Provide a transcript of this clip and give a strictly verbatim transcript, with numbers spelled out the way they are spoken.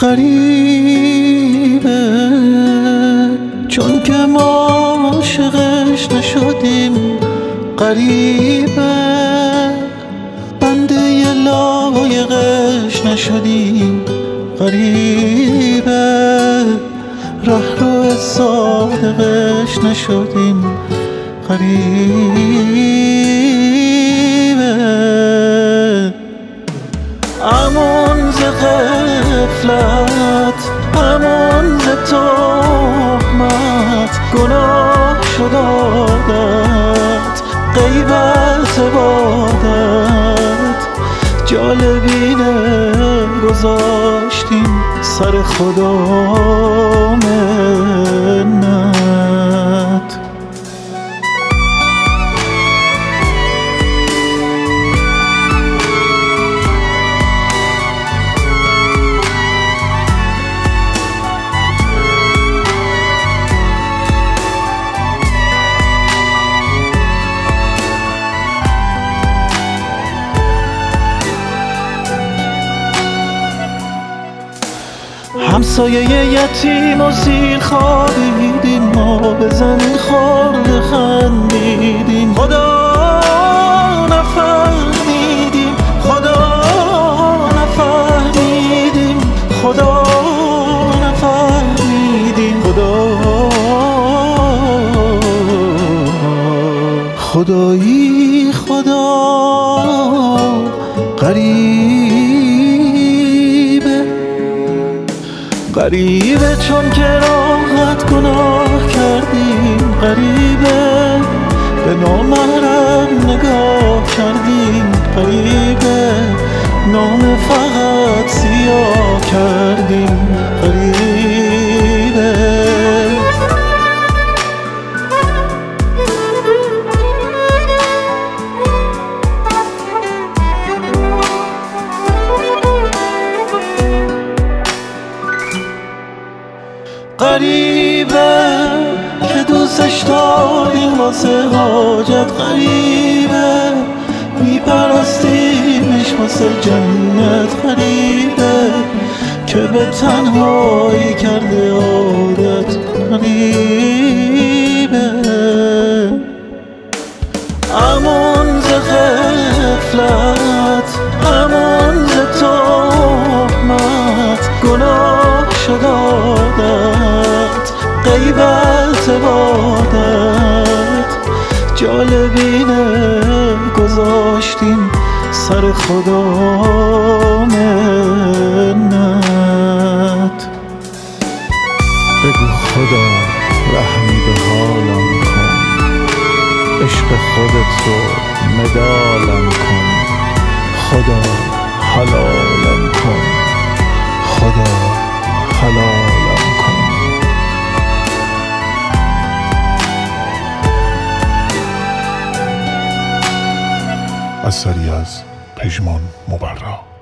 غریبه چون که ما عاشقش نشدیم، غریبه بنده لایقش نشدیم، غریبه رهرو صادقش نشدیم، غریبه امون ز غفلت، امون ز تهمت، گناه شد عادت، غیبت عبادت، جالبینه گذاشتیم سر خدا منت. همسایه یتیم و زیر خوابیدیم، ما به زمین خورده خندیدیم، خدا نفهمیدیم، خدا نفهمیدیم، خدا نفهمیدیم، خدا خدایی خدا غریبه غریبه چون که راحت گناه کردیم، غریبه به نامحرم نگاه کردیم، غریبه نام فقط سیاه کردیم، غریبه غریبه که دوستش داریم واسه حاجت، غریبه میپرستیمش واسه جنت، غریبه که به تنهایی کرده عادت، غریبه امون ز غفلت، امون ز تهمت، گناه شد عادت، غیبت عبادت، جالبینه گذاشتیم سر خدا منت. بگو خدا رحمی به حالم کن، عشق خودت رو مدالم کن، خدا حلالم کن، خدا حلالم کن. اثری از پژمان مبرا.